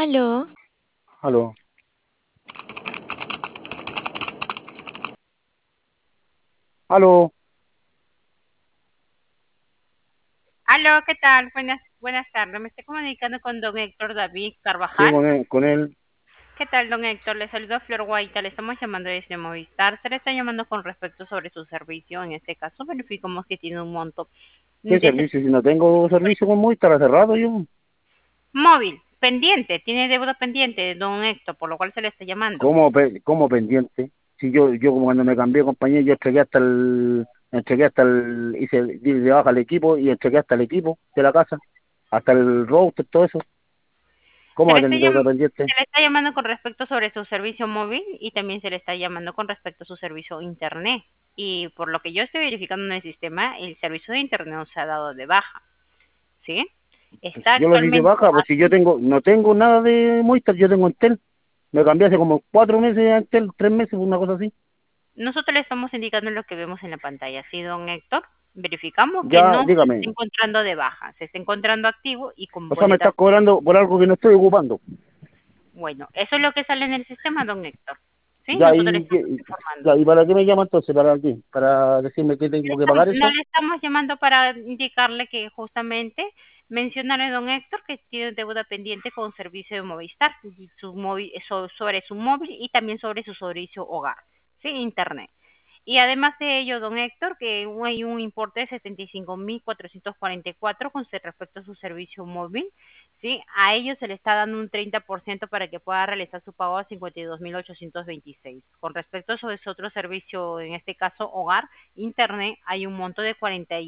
Aló, Aló, aló, Aló, ¿qué tal? Buenas tardes. Me estoy comunicando con don Héctor David sí, Carvajal. con él. ¿Qué tal, don Héctor? Le saludo a Flor Guaita. Le estamos llamando desde Movistar. Se le está llamando con respecto sobre su servicio. En este caso, verificamos que tiene un monto ¿Qué de servicio? Si no tengo servicio con Movistar, hace rato yo. móvil pendiente. Tiene deuda pendiente, don Héctor, por lo cual se le está llamando. ¿Cómo pendiente? Si yo cuando me cambié de compañía, yo di de baja al equipo y entregué hasta el equipo de la casa, hasta el router, todo eso. ¿Cómo Se va le a está tener deuda pendiente? se le está llamando con respecto sobre su servicio móvil y también se le está llamando con respecto a su servicio internet. Y por lo que yo estoy verificando en el sistema, el servicio de internet no se ha dado de baja. ¿Sí? Pues Está yo lo di de actualmente baja, pues si no tengo nada de Movistar, yo tengo Entel. Me cambié hace como 4 meses a Entel, 3 meses, una cosa así. nosotros le estamos indicando lo que vemos en la pantalla, ¿sí, don Héctor? Verificamos que Ya, no se dígame. está encontrando de baja, se está encontrando activo y con O sea, me boleta. estás cobrando por algo que no estoy ocupando. Bueno, eso es lo que sale en el sistema, don Héctor. ¿Sí? Ya, Nosotros le estamos informando. ya, ¿y para qué me llama entonces? ¿Para qué? ¿Para decirme que tengo que pagar No eso? le estamos llamando para indicarle que justamente mencionarle, don Héctor, que tiene deuda pendiente con servicio de Movistar, y su móvil, sobre su móvil y también sobre su servicio hogar, ¿sí? Internet. Y además de ello, don Héctor, que hay un importe de 75.444 con respecto a su servicio móvil, ¿sí? A ellos se le está dando un 30% para que pueda realizar su pago a 52.826. Con respecto a su otro servicio, en este caso hogar, internet, hay un monto de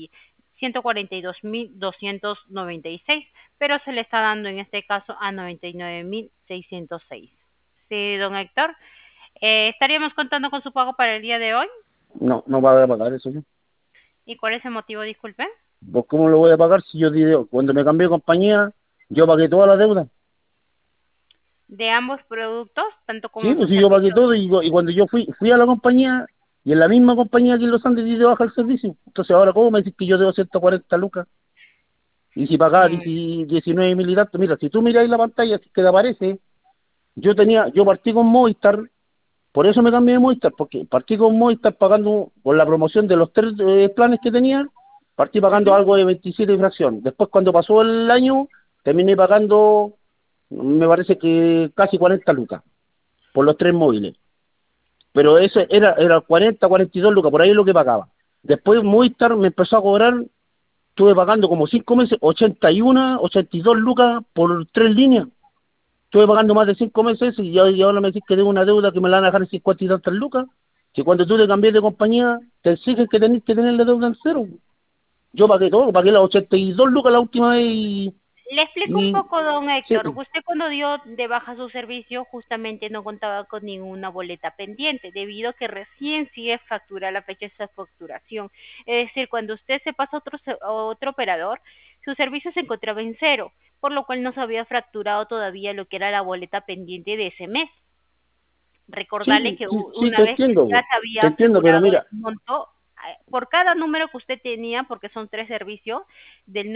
142.296, pero se le está dando en este caso a 99.606. Sí, don Héctor. ¿Estaríamos contando con su pago para el día de hoy? No, no va a pagar eso yo. ¿Y cuál es el motivo, disculpe? Pues ¿cómo lo voy a pagar si cuando me cambié de compañía, yo pagué toda la deuda? De ambos productos, tanto Sí, como pues su sí, yo pagué servicio. todo y cuando yo fui a la compañía y en la misma compañía aquí en Los Andes di de baja el servicio. Entonces ahora, ¿cómo me decís que yo debo 140 lucas? Y si pagaba Mm, 19 mil y tanto, mira, si tú miráis la pantalla que te aparece, yo partí con Movistar. Por eso me cambié de Movistar, porque partí con Movistar pagando por la promoción de los tres planes que tenía, partí pagando ujú. algo de 27 y fracción. Después, cuando pasó el año, terminé pagando, me parece que casi 40 lucas por los tres móviles. Pero eso era 42 lucas, por ahí es lo que pagaba. Después Movistar me empezó a cobrar, estuve pagando como 5 meses, 82 lucas por tres líneas. Estuve pagando más de 5 meses y ahora me decís que tengo una deuda que me la van a dejar en 50 y tantas lucas. Si cuando tú te cambias de compañía, te exigen que tenés que tener la deuda en cero. Yo pagué todo, pagué las 82 lucas la última vez Le explico un y poco, don sí, Héctor. Usted cuando dio de baja su servicio, justamente no contaba con ninguna boleta pendiente, debido a que recién sigue factura la fecha de esa facturación. Es decir, cuando usted se pasa a otro operador, su servicio se encontraba en cero, por lo cual no se había fracturado todavía lo que era la boleta pendiente de ese mes. Recordarle sí, que sí, sí, una vez que ya se te había entiendo, pero figurado mira, el monto, por cada número que usted tenía, porque son tres servicios, del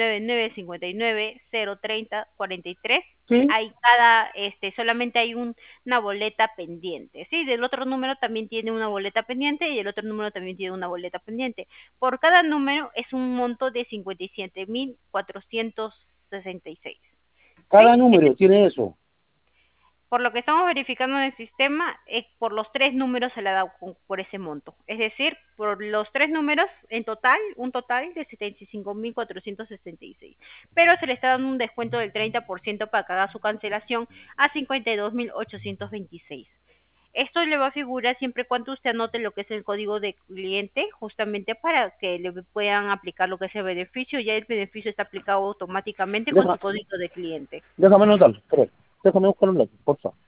9959-030-43, sí, hay solamente hay una boleta pendiente, ¿sí? Del otro número también tiene una boleta pendiente y el otro número también tiene una boleta pendiente. Por cada número es un monto de 57.466, ¿sí? cada número tiene eso. Por lo que estamos verificando en el sistema, por los tres números se le ha dado por ese monto. Es decir, por los tres números, en total, un total de 75.466. Pero se le está dando un descuento del 30% para que haga su cancelación a 52.826. Esto le va a figurar siempre y cuando usted anote lo que es el código de cliente, justamente para que le puedan aplicar lo que es el beneficio. Ya el beneficio está aplicado automáticamente con Deja, su código de cliente. déjame anotarlo, espera, déjame buscar un lápiz, por favor.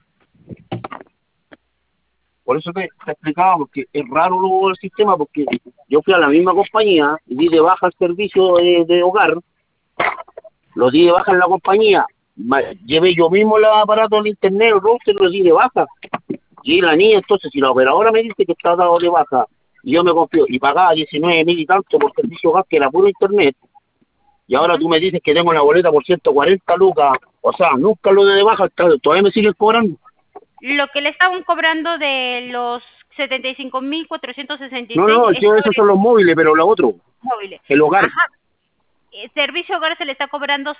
Por eso te explicaba, porque es raro el sistema, porque yo fui a la misma compañía y di de baja el servicio de hogar, lo di de baja en la compañía, llevé yo mismo el aparato al internet, el router, lo di de baja. Y la niña, entonces, si la operadora me dice que está dado de baja, y yo me confío, y pagaba 19 mil y tanto por servicio gas, que era puro internet, y ahora Ujú. tú me dices que tengo una boleta por 140 lucas, O sea, nunca lo de baja, todavía me siguen cobrando. Lo que le estaban cobrando de los No, 75.466 no, es yo, esos sobre son los móviles, pero lo otro, móviles. el hogar. Ajá. Servicio hogar se le está cobrando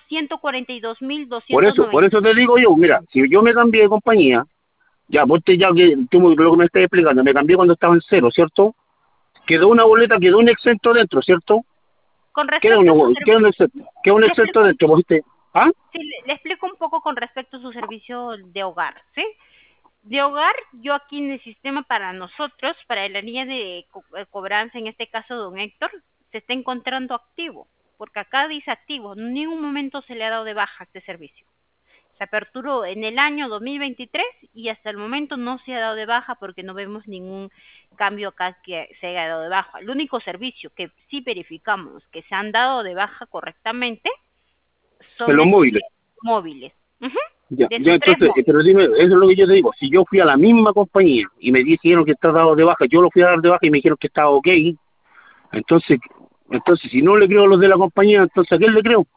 Por 142.290. eso te digo yo, mira, si yo me cambié de compañía, ya, ya que lo que me estás explicando, me cambié cuando estaba en cero, ¿cierto? Quedó una boleta, quedó un exento dentro, ¿cierto? Con respecto a su servicio, Queda un le exento explico, dentro, ¿viste? ¿Ah? sí, le explico un poco con respecto a su servicio de hogar, ¿sí? De hogar, yo aquí en el sistema para nosotros, para la línea de cobranza, en este caso don Héctor, se está encontrando activo, porque acá dice activo, en ningún momento se le ha dado de baja este servicio. Se aperturó en el año 2023 y hasta el momento no se ha dado de baja porque no vemos ningún cambio acá que se haya dado de baja. El único servicio que sí verificamos que se han dado de baja correctamente En son los estos móviles. móviles. Ujú. Ya, De ya, sus tres entonces, móviles. pero dime, eso es lo que yo te digo. Si yo fui a la misma compañía y me dijeron que está dado de baja, yo lo fui a dar de baja y me dijeron que estaba ok, entonces, si no le creo a los de la compañía, entonces ¿a quién le creo?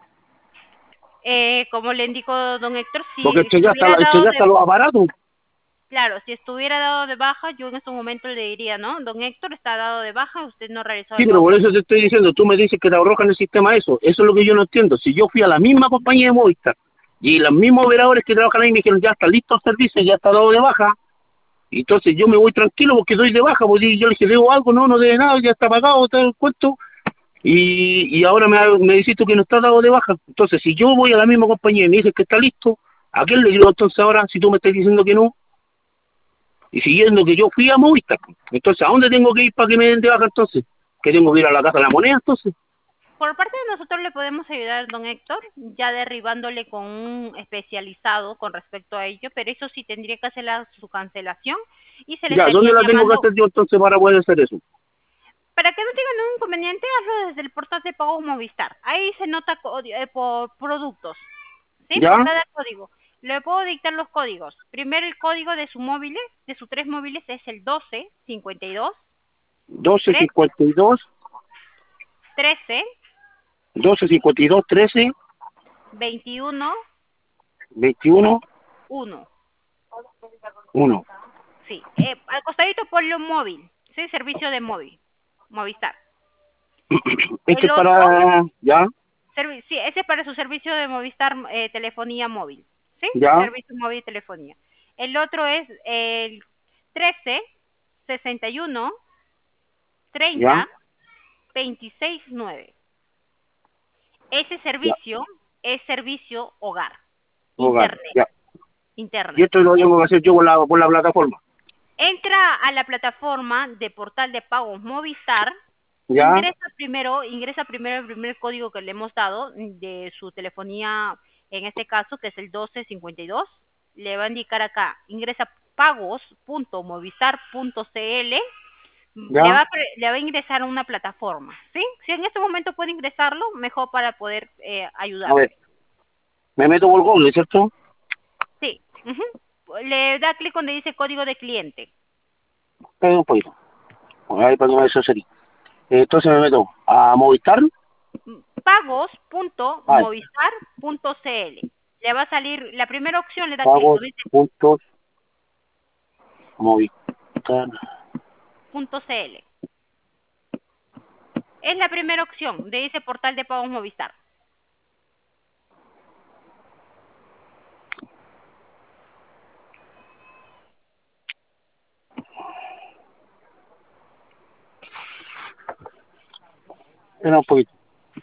Como le indicó don Héctor, Porque si estuviera dado entregaste de, los aparatos. claro, si estuviera dado de baja, yo en estos momentos le diría, ¿no? Don Héctor está dado de baja, usted no realizó Sí, el pero pago por eso te correcto. estoy diciendo, tú me dices que te arrojan el sistema eso es lo que yo no entiendo. Si yo fui a la misma compañía de Movistar y los mismos operadores que trabajan ahí me dijeron, ya está listo el servicio, ya está dado de baja, y entonces yo me voy tranquilo porque doy de baja, porque yo le dije, debo algo, no debe nada, ya está pagado, todo el cuento, y ahora me dices tú que no está dado de baja. Entonces, si yo voy a la misma compañía y me dices que está listo, ¿a quién le digo entonces ahora si tú me estás diciendo que no? Y siguiendo que yo fui a Movistar, entonces, ¿a dónde tengo que ir para que me den de baja entonces? ¿Que tengo que ir a la Casa de la Moneda entonces? Por parte de nosotros le podemos ayudar, don Héctor, ya derribándole con un especializado con respecto a ello, pero eso sí tendría que hacer su cancelación y se le Ya, ¿dónde estaría la tengo que llamando. hacer yo entonces para poder hacer eso? Para que no tenga ningún inconveniente, hazlo desde el portal de pago Movistar. Ahí se nota por productos, ¿sí? Por ¿Ya? cada código. Le puedo dictar los códigos. Primero el código de su móvil, de sus tres móviles, es el 1252 doce 3 cincuenta y dos 13 doce cincuenta y dos 13 21 21 1. 1. Sí, al costadito ponle un móvil, ¿sí? Servicio de móvil, Movistar. Este El es otro, para... ¿Ya? sí, ese es para su servicio de Movistar telefonía móvil, ¿sí? ¿Ya? Servicio móvil telefonía. El otro es el 13 61 ¿Ya? 30 26 9. Ese Ya. servicio es servicio hogar, Hogar. internet, Ya. Y internet. esto lo tengo que hacer yo por la plataforma. Entra a la plataforma de portal de pagos Movistar. ¿Ya? Ingresa primero el primer código que le hemos dado de su telefonía, en este caso, que es el 1252. Le va a indicar acá, ingresa pagos.movistar.cl. ¿Ya? Le va a ingresar a una plataforma, ¿sí? Si en este momento puede ingresarlo, mejor para poder A ver, ayudarle. me meto por Google, ¿cierto? Sí. Ujú. Le da clic donde dice código de cliente. Espera un poquito. A ver, para que me sería. Entonces me meto a Movistar. Ah, Pagos.movistar.cl. Le va a salir, la primera opción le da clic, pagos, donde dice puntos, Movistar. .cl. Es la primera opción, donde dice portal de pagos Movistar. Espera un poquito.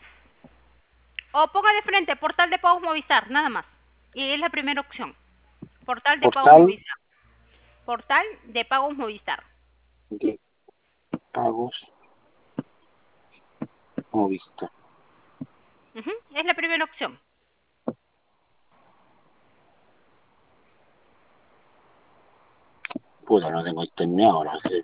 O ponga de frente portal de pagos Movistar, nada más. Y es la primera opción. Portal de pagos Portal Movistar. Portal de pagos Movistar. de pagos Movistar. Ujú, es la primera opción. Puta, no tengo internet ahora. Sí.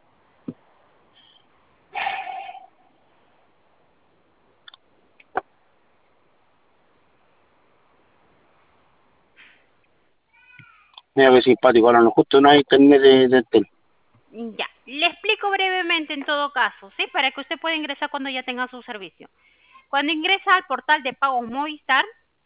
Mira qué simpático, ahora no justo no hay internet de tele. Ya, le explico brevemente en todo caso, ¿sí? Para que usted pueda ingresar cuando ya tenga su servicio. Cuando ingresa al portal de pagos Movistar,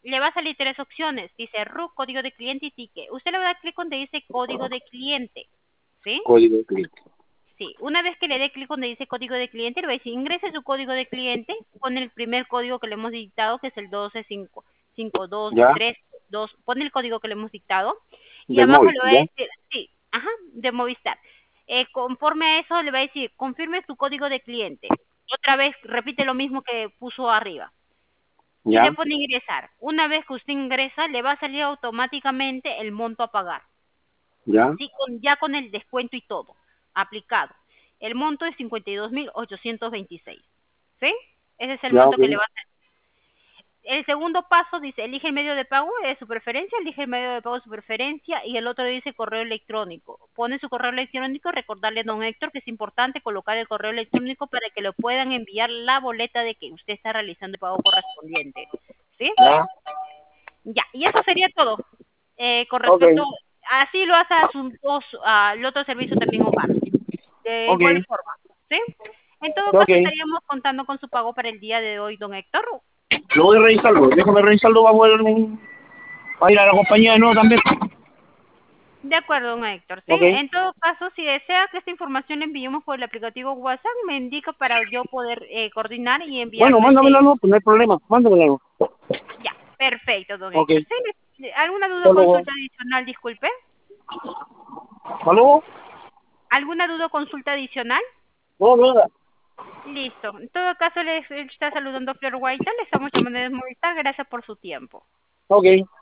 le va a salir tres opciones. Dice RUC, código de cliente y ticket. Usted le va a dar clic donde dice código de cliente, ¿sí? Código de cliente. Sí, una vez que le dé clic donde dice código de cliente, le va a decir ingrese su código de cliente con el primer código que le hemos dictado, que es el 12552322. ¿Ya? Pone el código que le hemos dictado y Del abajo móvil, le va a ¿ya? decir, sí, ajá, de Movistar. Conforme a eso, le va a decir confirme su código de cliente. Otra vez repite lo mismo que puso arriba y ¿Ya? le pone ingresar. Una vez que usted ingresa, le va a salir automáticamente el monto a pagar. ¿Ya? Sí, ya con el descuento y todo aplicado. El monto es 52.826. ¿Sí? Ese es el ¿Ya? monto Ok. que le va a hacer. El segundo paso dice, elige el medio de pago de su preferencia, elige el medio de pago de su preferencia y el otro dice correo electrónico. Pone su correo electrónico, recordarle a don Héctor que es importante colocar el correo electrónico para que le puedan enviar la boleta de que usted está realizando el pago correspondiente. ¿Sí? ¿Ya? Ya, y eso sería todo. Con Ok. respecto, así lo hace al otro servicio también hogar, de Ok. igual forma, ¿sí? En todo Ok. caso, estaríamos contando con su pago para el día de hoy, don Héctor. Lo voy a revisarlo. Déjame revisarlo para ir a la compañía de nuevo también. De acuerdo, don Héctor, ¿sí? Ok. En todo caso, si desea que esta información le enviemos por el aplicativo WhatsApp, me indica para yo poder coordinar y Bueno, enviarle mándamela, ese... no, pues no hay problema. Mándamela, no. Ya, perfecto, don Ok. Héctor. ¿Sí? ¿Alguna duda o Hasta luego. consulta adicional, disculpe? ¿Hasta luego? ¿Alguna duda o consulta adicional? No, nada. Listo. En todo caso, les está saludando Flor Guaita. Le estamos llamando desde Movistar. Gracias por su tiempo. Ok.